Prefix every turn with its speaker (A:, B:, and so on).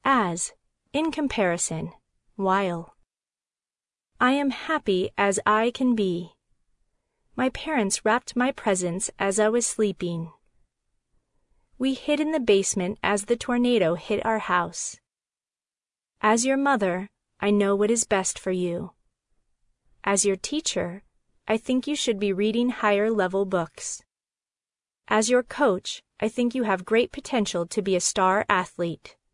A: As, in comparison, while. I am happy as I can be. My parents wrapped my presents as I was sleeping. We hid in the basement as the tornado hit our house. As your mother, I know what is best for you. As your teacher, I think you should be reading higher-level books. As your coach, I think you have great potential to be a star athlete.